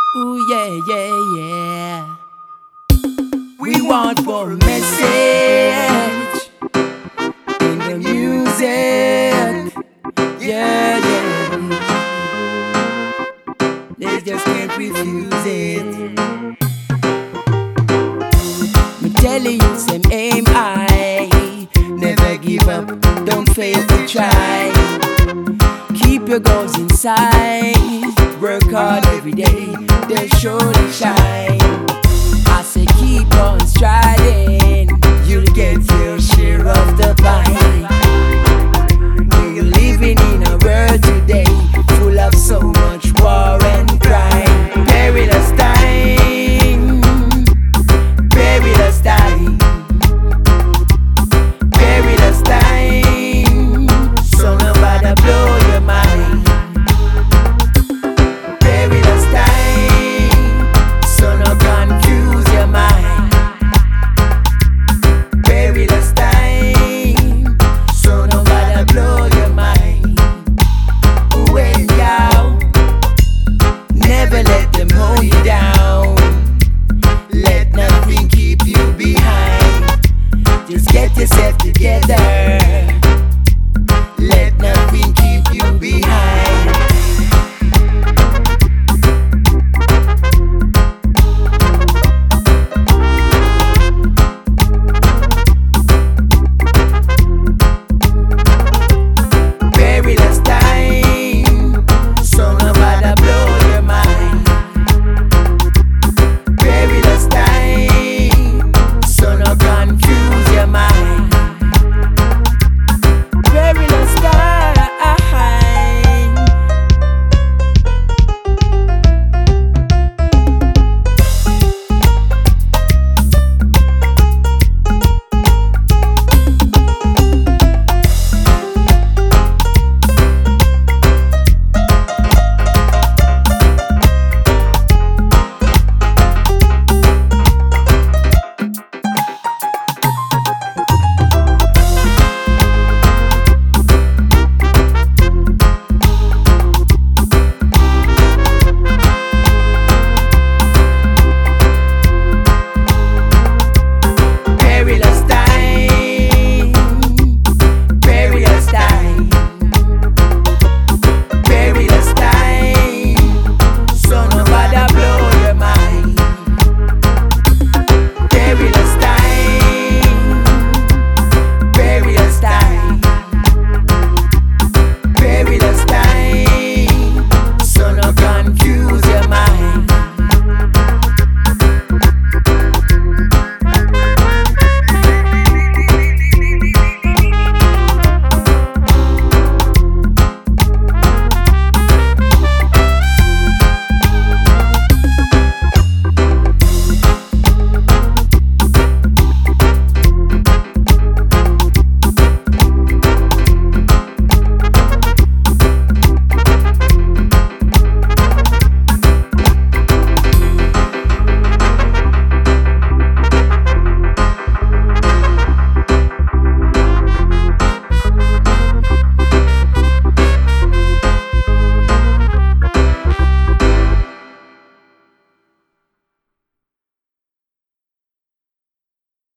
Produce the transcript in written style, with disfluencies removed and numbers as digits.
Ooh, yeah, yeah, yeah. We want for a message in the music. Yeah, yeah. They just can't refuse it. Me telling you, same aim high. Never give up, don't fail to try. Keep your goals inside. Work hard every day, they'll surely shine.